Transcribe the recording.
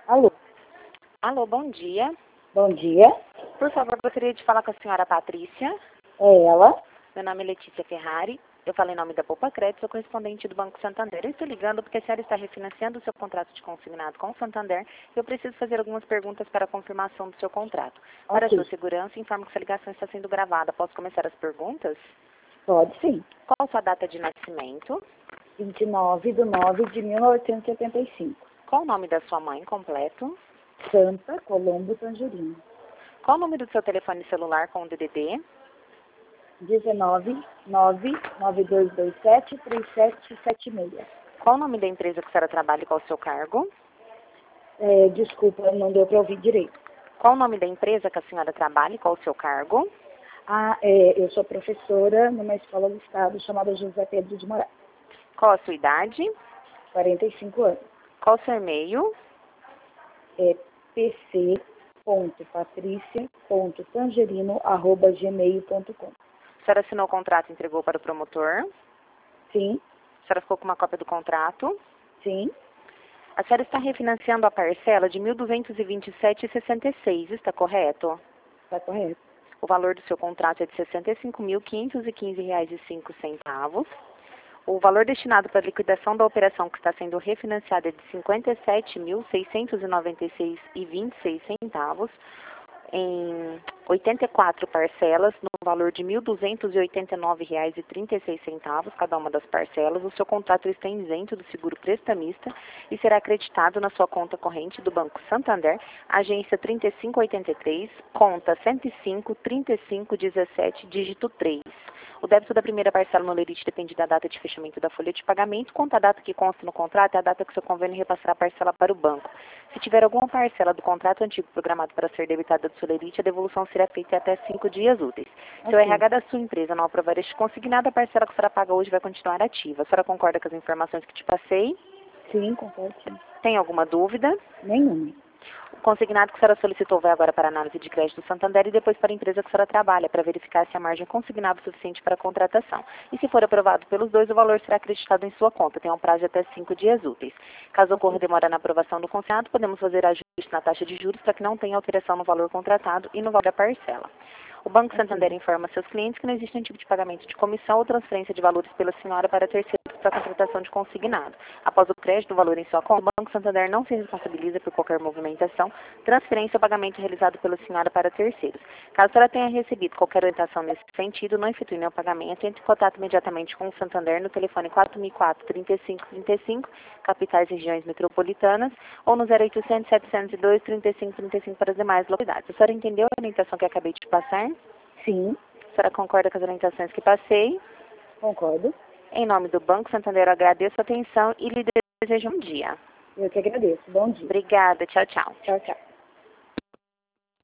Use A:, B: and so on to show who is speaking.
A: Alô,
B: Alô, bom dia.
A: bom dia.
B: Por favor, gostaria de falar com a senhora Patrícia.
A: É ela?
B: Meu nome é Letícia Ferrari. Eu falo em nome da Poupa Crédito, sou correspondente do Banco Santander. Eu estou ligando porque a senhora está refinanciando o seu contrato de consignado com o Santander e eu preciso fazer algumas perguntas para a confirmação do seu contrato. Para a
A: Ok,
B: sua segurança, informo que essa ligação está sendo gravada. Posso começar as perguntas?
A: pode sim.
B: Qual a sua data de nascimento?
A: 29/9/1975.
B: Qual o nome da sua mãe completo?
A: Santa Colombo Tangerino.
B: Qual o número do seu telefone celular com o DDD?
A: 19/9/9227/3776.
B: Qual o nome da empresa que a senhora trabalha e qual o seu cargo?
A: Desculpa, não deu para ouvir direito.
B: Qual o nome da empresa que a senhora trabalha e qual o seu cargo?
A: Eu sou professora numa escola do estado chamada José Pedro de Moraes.
B: Qual a sua idade?
A: 45 anos.
B: Qual o seu e-mail?
A: pc.patricia.tangerino@gmail.com.
B: A senhora assinou o contrato e entregou para o promotor?
A: Sim,
B: A senhora ficou com uma cópia do contrato?
A: sim,
B: A senhora está refinanciando a parcela de R$ 1.227,66, está correto?
A: está correto.
B: O valor do seu contrato é de R$ 65.515,05. O valor destinado para a liquidação da operação que está sendo refinanciada é de R$ 57.696,26 em 84 parcelas, no valor de R$ 1.289,36, cada uma das parcelas. O seu contrato está isento do seguro prestamista e será acreditado na sua conta corrente do Banco Santander, agência 3583, conta 105 35 17, dígito 3. O débito da primeira parcela no lerite depende da data de fechamento da folha de pagamento. Quanto à data que consta no contrato, é a data que o seu convênio repassará a parcela para o banco. Se tiver alguma parcela do contrato antigo programado para ser debitada do seu lerite, a devolução será feita em até 5 dias úteis. Se o
A: Ok.
B: RH da sua empresa não aprovar este consignado, a parcela que será paga hoje vai continuar ativa. A senhora concorda com as informações que te passei?
A: Sim, concordo, sim.
B: Tem alguma dúvida?
A: Nenhuma.
B: O consignado que a senhora solicitou vai agora para a análise de crédito do Santander e depois para a empresa que a senhora trabalha, para verificar se a margem consignada é suficiente para a contratação. E se for aprovado pelos dois, o valor será acreditado em sua conta. Tem um prazo de até 5 dias úteis. Caso ocorra demora na aprovação do consignado, podemos fazer ajuste na taxa de juros para que não tenha alteração no valor contratado e no valor da parcela. O Banco Santander informa seus clientes que não existe nenhum tipo de pagamento de comissão ou transferência de valores pela senhora para terceiros para a contratação de consignado. Após o crédito do valor em sua conta, o Banco Santander não se responsabiliza por qualquer movimentação, transferência ou pagamento realizado pela senhora para terceiros. Caso ela tenha recebido qualquer orientação nesse sentido, não efetue nenhum pagamento, entre em contato imediatamente com o Santander no telefone 4004-3535, capitais e regiões metropolitanas, ou no 0800-702-3535 para as demais localidades. A senhora entendeu a orientação que acabei de passar?
A: Sim,
B: A senhora concorda com as orientações que passei?
A: concordo.
B: Em nome do Banco Santander, eu agradeço a atenção e lhe desejo um dia.
A: Eu que agradeço. Bom dia.
B: Obrigada. Tchau, tchau.
A: Tchau, tchau.